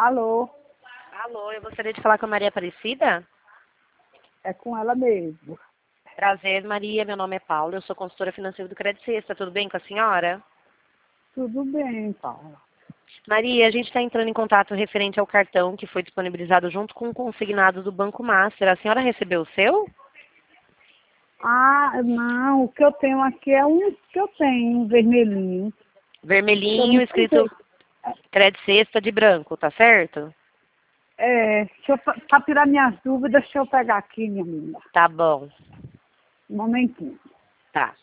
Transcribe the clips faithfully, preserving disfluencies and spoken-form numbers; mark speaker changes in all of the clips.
Speaker 1: Alô,
Speaker 2: Alô, eu gostaria de falar com a Maria Aparecida.
Speaker 1: é com ela mesmo.
Speaker 2: Prazer, Maria. Meu nome é Paula. Eu sou consultora financeira do Credit Sexta. Tudo bem com a senhora?
Speaker 1: Tudo bem, Paula.
Speaker 2: Maria, a gente está entrando em contato referente ao cartão que foi disponibilizado junto com o consignado do Banco Master. A senhora recebeu o seu?
Speaker 1: Ah, não, o que eu tenho aqui é um que eu tenho, um vermelhinho. Eu
Speaker 2: Vermelhinho,
Speaker 1: não
Speaker 2: escrito
Speaker 1: sei.
Speaker 2: Credit Sexta de branco, tá certo?
Speaker 1: É, deixa eu, para tirar minhas dúvidas, deixa eu pegar aqui, minha amiga.
Speaker 2: Tá bom.
Speaker 1: Um momentinho.
Speaker 2: Tá.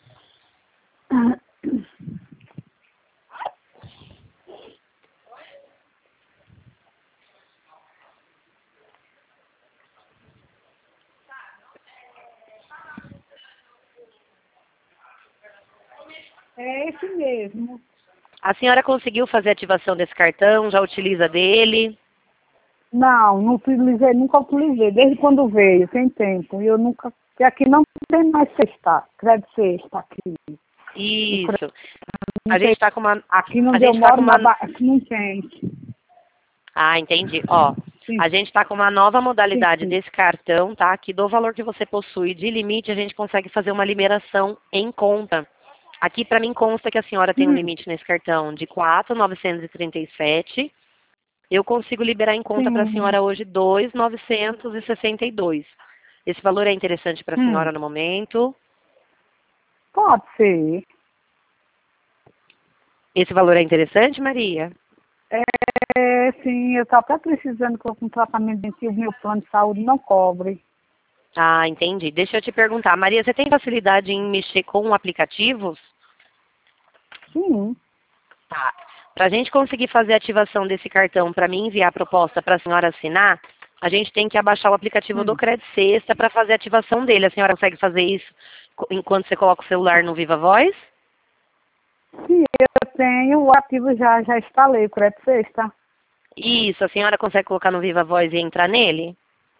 Speaker 1: É esse mesmo.
Speaker 2: A senhora conseguiu fazer a ativação desse cartão? Já utiliza dele?
Speaker 1: Não, não utilizei, nunca utilizei, desde quando veio, tem tempo. E eu nunca, porque aqui não tem mais sexta, crédito sexta aqui. O crédito
Speaker 2: Isso.
Speaker 1: não
Speaker 2: A gente
Speaker 1: tem,
Speaker 2: está com uma...
Speaker 1: aqui
Speaker 2: A
Speaker 1: onde eu
Speaker 2: gente tá com
Speaker 1: moro,
Speaker 2: uma...
Speaker 1: na Ba- aqui não tem.
Speaker 2: Ah, entendi. Ó,
Speaker 1: Sim,
Speaker 2: a gente está com uma nova
Speaker 1: sim,
Speaker 2: modalidade
Speaker 1: sim.
Speaker 2: desse cartão, tá? Que do valor que você possui de limite, a gente consegue fazer uma liberação em conta. Aqui, para mim, consta que a senhora tem um
Speaker 1: Hum,
Speaker 2: limite nesse cartão de quatro mil novecentos e trinta e sete. Eu consigo liberar em conta para a
Speaker 1: sim.
Speaker 2: senhora hoje dois mil novecentos e sessenta e dois. Esse valor é interessante para a
Speaker 1: Hum.
Speaker 2: senhora no momento?
Speaker 1: Pode ser.
Speaker 2: Esse valor é interessante, Maria?
Speaker 1: É, sim, eu estou até precisando que eu com tratamento dentil, o meu plano de saúde não cobre.
Speaker 2: Ah, entendi. Deixa eu te perguntar. Maria, você tem facilidade em mexer com aplicativos?
Speaker 1: Sim,
Speaker 2: Tá. Para a gente conseguir fazer a ativação desse cartão, para mim enviar a proposta para a senhora assinar, a gente tem que abaixar o aplicativo do
Speaker 1: hum.
Speaker 2: Credit Sexta para fazer a ativação dele. A senhora consegue fazer isso co- enquanto você coloca o celular no Viva Voz?
Speaker 1: Sim, eu tenho o ativo já, já instalei o crédito sexta.
Speaker 2: Isso, a senhora consegue colocar no Viva Voz e entrar nele?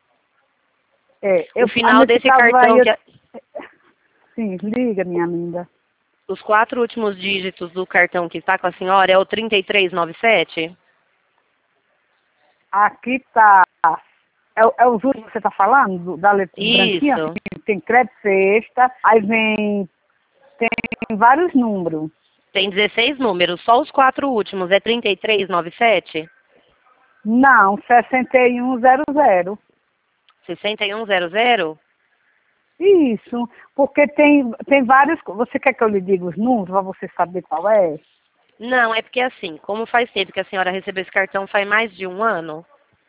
Speaker 1: É,
Speaker 2: O
Speaker 1: eu, ah,
Speaker 2: final
Speaker 1: nesse
Speaker 2: desse
Speaker 1: caso aí,
Speaker 2: cartão,
Speaker 1: eu,
Speaker 2: que é-
Speaker 1: sim, liga, minha linda.
Speaker 2: os quatro últimos dígitos do cartão que está com a senhora é o trinta e três noventa e sete?
Speaker 1: Aqui tá, é, o- é os últimos que você está falando, do- da letra branquinha,
Speaker 2: Isso.
Speaker 1: assim, tem crédito sexta, aí vem, tem vários números.
Speaker 2: Tem dezesseis números, só os quatro últimos é trinta e três noventa e sete?
Speaker 1: Não, sessenta e um zero zero.
Speaker 2: sessenta e um zero zero?
Speaker 1: Isso, porque tem, tem vários. Você quer que eu lhe diga os números para você saber qual é?
Speaker 2: Não, é porque assim, como faz tempo que a senhora recebeu esse cartão, faz mais de um ano?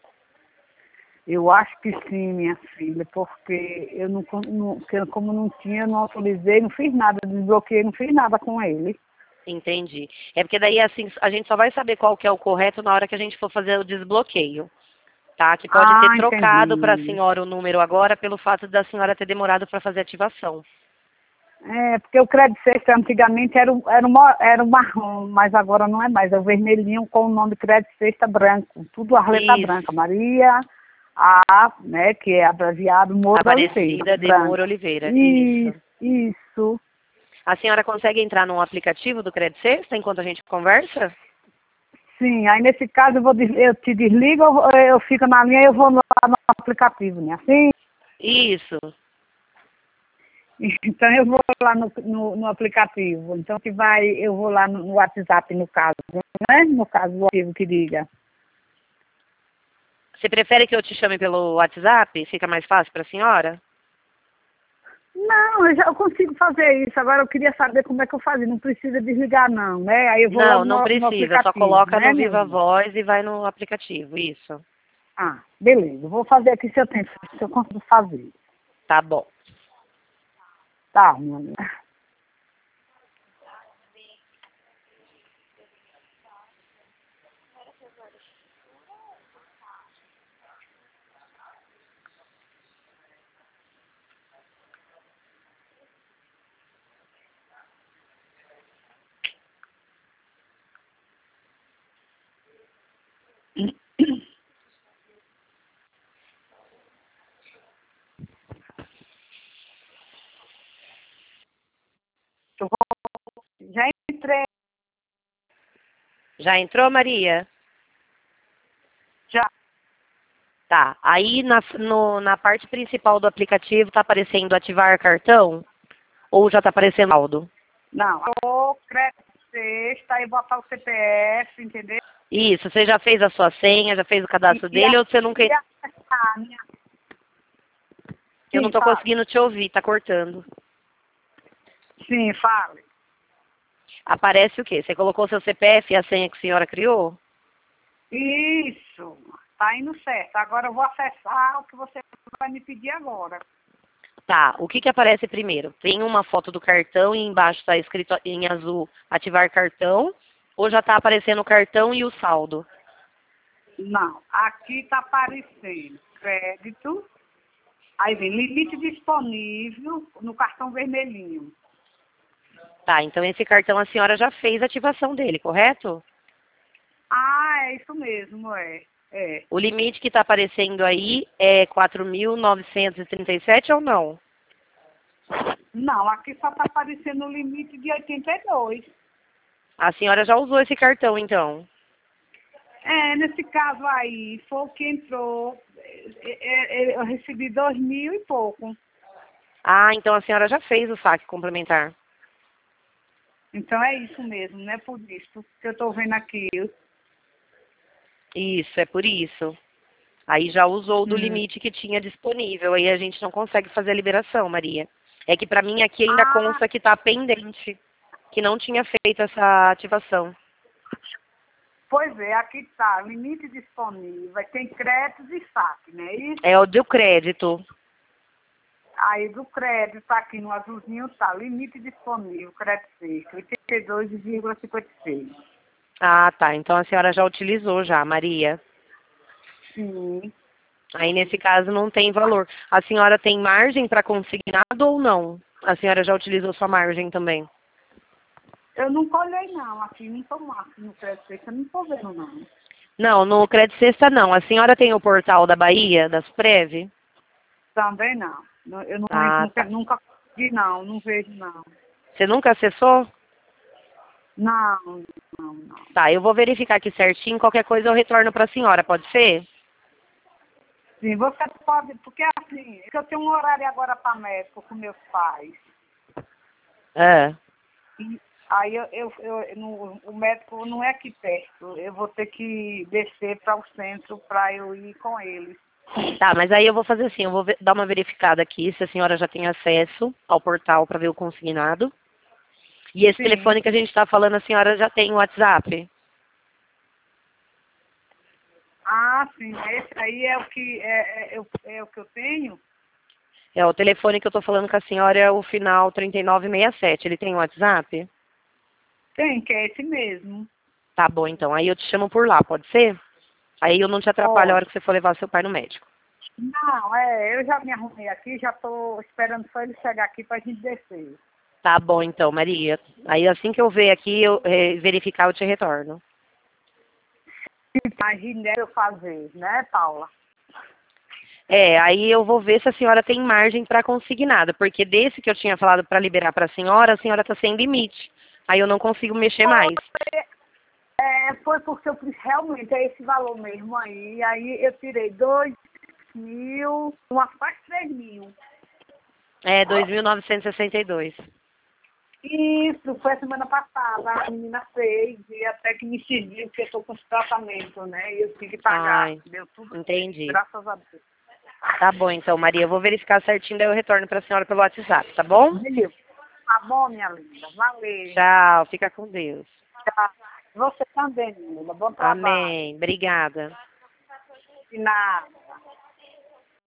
Speaker 1: Eu acho que sim, minha filha, porque eu não, con- não porque eu, como não tinha, eu não autorizei, não fiz nada, desbloqueei, não fiz nada com ele.
Speaker 2: Entendi. É porque daí assim, a gente só vai saber qual que é o correto na hora que a gente for fazer o desbloqueio, tá? Que pode ter
Speaker 1: Ah,
Speaker 2: trocado para a
Speaker 1: entendi.
Speaker 2: senhora o número agora pelo fato da senhora ter demorado para fazer a ativação.
Speaker 1: É, porque o crédito sexta antigamente era, o- era, o mo- era o marrom, mas agora não é mais, é o vermelhinho com o nome de crédito sexta branco, tudo a letra branca,
Speaker 2: Isso.
Speaker 1: Maria A, né, que é abreviado Moura Oliveira,
Speaker 2: Aparecida de Moura
Speaker 1: branco.
Speaker 2: Oliveira. Isso.
Speaker 1: Isso, isso.
Speaker 2: A senhora consegue entrar num aplicativo do Credit Sexta enquanto a gente conversa?
Speaker 1: Sim, aí nesse caso eu, vou, des- eu te desligo, eu, vou- eu fico na linha e eu vou lá no aplicativo, né? Assim,
Speaker 2: Isso.
Speaker 1: então eu vou lá no, no, no aplicativo. Então que vai, eu vou lá no, no WhatsApp no caso, né? No caso do arquivo que diga.
Speaker 2: Você prefere que eu te chame pelo WhatsApp? Fica mais fácil para a senhora?
Speaker 1: Não, eu já eu consigo fazer isso. Agora eu queria saber como é que eu fazia. Não precisa desligar não, né? Aí eu vou
Speaker 2: Não,
Speaker 1: logo
Speaker 2: não
Speaker 1: no, no
Speaker 2: precisa. Só
Speaker 1: aplicativo,
Speaker 2: coloca
Speaker 1: né,
Speaker 2: no
Speaker 1: minha
Speaker 2: Viva
Speaker 1: linda?
Speaker 2: Voz e vai no aplicativo. Isso.
Speaker 1: Ah, beleza. Eu vou fazer aqui se eu tenho, se eu consigo fazer.
Speaker 2: Tá bom.
Speaker 1: Tá, minha linda. Eu vou, já entrei.
Speaker 2: Já entrou, Maria? Tá. Aí na, no, na parte principal do aplicativo tá aparecendo ativar cartão? Ou já tá aparecendo saldo?
Speaker 1: Não, o crédito sexta, aí botar o C P F, entendeu?
Speaker 2: Isso, você já fez a sua senha, já fez o cadastro
Speaker 1: E, e
Speaker 2: dele
Speaker 1: a,
Speaker 2: ou você nunca...
Speaker 1: e a, a minha...
Speaker 2: Eu não
Speaker 1: Sim,
Speaker 2: tô
Speaker 1: fale.
Speaker 2: conseguindo te ouvir, tá cortando.
Speaker 1: Sim, fale.
Speaker 2: Aparece o quê? Você colocou seu C P F e a senha que a senhora criou?
Speaker 1: Isso, tá indo certo. Agora eu vou acessar o que você vai me pedir agora.
Speaker 2: Tá, o que que aparece primeiro? Tem uma foto do cartão e embaixo está escrito em azul ativar cartão, ou já está aparecendo o cartão e o saldo?
Speaker 1: Não, aqui tá aparecendo crédito, aí vem limite disponível no cartão vermelhinho.
Speaker 2: Tá, então esse cartão a senhora já fez a ativação dele, correto?
Speaker 1: Ah, é isso mesmo, é. É.
Speaker 2: O limite que está aparecendo aí é quatro mil novecentos e trinta e sete ou não?
Speaker 1: Não, aqui só tá aparecendo o limite de oitenta e dois.
Speaker 2: A senhora já usou esse cartão, então?
Speaker 1: É, nesse caso aí, foi o que entrou, é, é, eu recebi dois mil e pouco.
Speaker 2: Ah, então a senhora já fez o saque complementar.
Speaker 1: Então é isso mesmo, né? Por isso que eu tô vendo aqui.
Speaker 2: Isso, é por isso. Aí já usou do
Speaker 1: Hum.
Speaker 2: limite que tinha disponível. Aí a gente não consegue fazer a liberação, Maria. É que para mim aqui ainda
Speaker 1: Ah,
Speaker 2: consta que está pendente, que não tinha feito essa ativação.
Speaker 1: pois é, aqui tá, limite disponível, tem créditos e saque, né? Isso.
Speaker 2: É o do crédito.
Speaker 1: Aí do crédito, tá aqui no azulzinho, tá, limite disponível, crédito seco, oitenta e dois vírgula cinquenta e seis.
Speaker 2: Ah, tá. Então a senhora já utilizou já, Maria.
Speaker 1: Sim.
Speaker 2: Aí nesse caso não tem valor. A senhora tem margem para consignado ou não? A senhora já utilizou sua margem também?
Speaker 1: Eu nunca olhei não, aqui não tô mais no crédito seco, eu não tô vendo não.
Speaker 2: Não, no Crédito Sexta não. A senhora tem o portal da Bahia, das Prev?
Speaker 1: Também não. Não, eu não entro,
Speaker 2: Ah,
Speaker 1: nunca,
Speaker 2: tá.
Speaker 1: nunca vi não, não vejo não.
Speaker 2: Você nunca acessou?
Speaker 1: Não, não, não.
Speaker 2: Tá, eu vou verificar aqui certinho. Qualquer coisa eu retorno para a senhora, pode ser?
Speaker 1: Sim, você pode, porque assim, eu tenho um horário agora para médico com meus pais.
Speaker 2: É.
Speaker 1: E aí eu, eu, eu no, o médico não é aqui perto. Eu vou ter que descer para o centro para eu ir com eles.
Speaker 2: Tá, mas aí eu vou fazer assim, eu vou ver- dar uma verificada aqui se a senhora já tem acesso ao portal para ver o consignado. E esse
Speaker 1: Sim.
Speaker 2: telefone que a gente está falando, a senhora já tem o WhatsApp?
Speaker 1: Ah, sim. Esse aí é o que é, é, é o é o que eu tenho?
Speaker 2: É, o telefone que eu estou falando com a senhora é o final trinta e nove sessenta e sete. Ele tem o WhatsApp?
Speaker 1: Tem, que é esse mesmo.
Speaker 2: Tá bom, então. Aí eu te chamo por lá, pode ser? Aí eu não te atrapalho a hora
Speaker 1: Pode.
Speaker 2: que você for levar seu pai no médico.
Speaker 1: Não, é, eu já me arrumei aqui, já estou esperando só ele chegar aqui para a gente descer.
Speaker 2: Tá bom, então, Maria. Aí assim que eu ver aqui, eu eh, verificar, eu te retorno.
Speaker 1: Imagina eu fazer, né, Paula?
Speaker 2: É, aí eu vou ver se a senhora tem margem para consignado, porque desse que eu tinha falado para liberar para a senhora, a senhora está sem limite. Aí eu não consigo mexer mais.
Speaker 1: É, foi porque eu fiz realmente é esse valor mesmo aí. Aí eu tirei dois mil, umas quase três mil.
Speaker 2: É, dois mil novecentos e sessenta e dois.
Speaker 1: Isso, foi a semana passada. A menina fez e até que me serviu, porque eu estou com esse tratamento, né? E eu tive que pagar.
Speaker 2: Ai,
Speaker 1: Deu tudo certo,
Speaker 2: entendi.
Speaker 1: graças a Deus.
Speaker 2: Tá bom, então, Maria. Eu vou verificar certinho, daí eu retorno para a senhora pelo WhatsApp, tá bom?
Speaker 1: Viu? Tá bom, minha linda. Valeu.
Speaker 2: Tchau, fica com Deus.
Speaker 1: Tchau. Você também, linda. Bom trabalho.
Speaker 2: Amém. Obrigada.
Speaker 1: De nada.